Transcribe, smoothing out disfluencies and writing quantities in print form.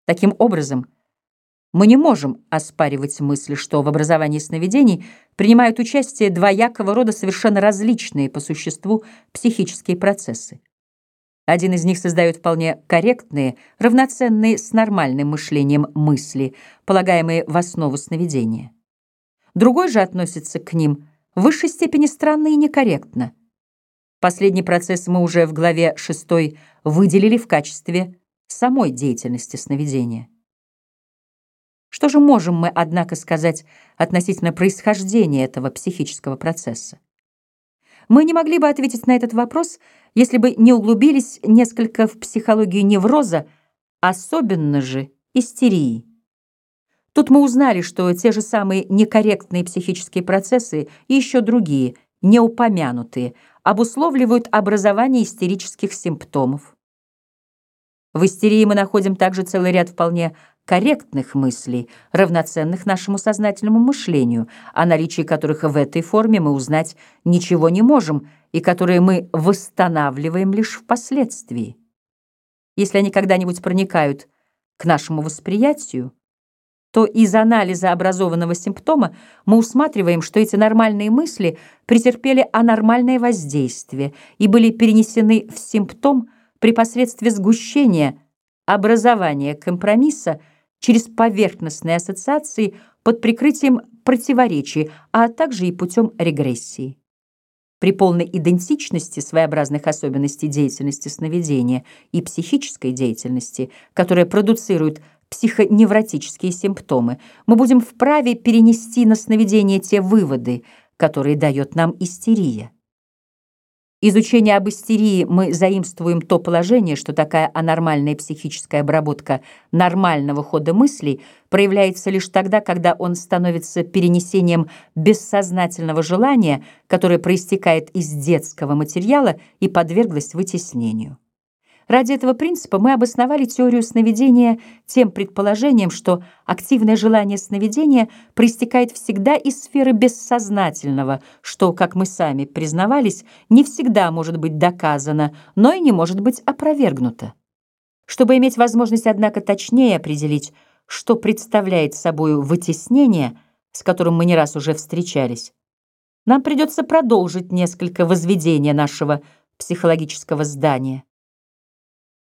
Таким образом, мы не можем оспаривать мысль, что в образовании сновидений принимают участие двоякого рода совершенно различные по существу психические процессы. Один из них создает вполне корректные, равноценные с нормальным мышлением мысли, полагаемые в основу сновидения. Другой же относится к ним в высшей степени странно и некорректно. Последний процесс мы уже в главе 6 выделили в качестве самой деятельности сновидения. Что же можем мы, однако, сказать относительно происхождения этого психического процесса? Мы не могли бы ответить на этот вопрос, если бы не углубились несколько в психологию невроза, особенно же истерии. Тут мы узнали, что те же самые некорректные психические процессы и еще другие, не упомянутые, обусловливают образование истерических симптомов. В истерии мы находим также целый ряд вполне корректных мыслей, равноценных нашему сознательному мышлению, о наличии которых в этой форме мы узнать ничего не можем и которые мы восстанавливаем лишь впоследствии. Если они когда-нибудь проникают к нашему восприятию, то из анализа образованного симптома мы усматриваем, что эти нормальные мысли претерпели анормальное воздействие и были перенесены в симптом при посредстве сгущения, образования компромисса через поверхностные ассоциации под прикрытием противоречий, а также и путем регрессии. При полной идентичности своеобразных особенностей деятельности сновидения и психической деятельности, которая продуцирует психоневротические симптомы, мы будем вправе перенести на сновидение те выводы, которые дает нам истерия. Изучение об истерии мы заимствуем то положение, что такая анормальная психическая обработка нормального хода мыслей проявляется лишь тогда, когда он становится перенесением бессознательного желания, которое проистекает из детского материала и подверглось вытеснению. Ради этого принципа мы обосновали теорию сновидения тем предположением, что активное желание сновидения проистекает всегда из сферы бессознательного, что, как мы сами признавались, не всегда может быть доказано, но и не может быть опровергнуто. Чтобы иметь возможность, однако, точнее определить, что представляет собой вытеснение, с которым мы не раз уже встречались, нам придется продолжить несколько возведения нашего психологического здания.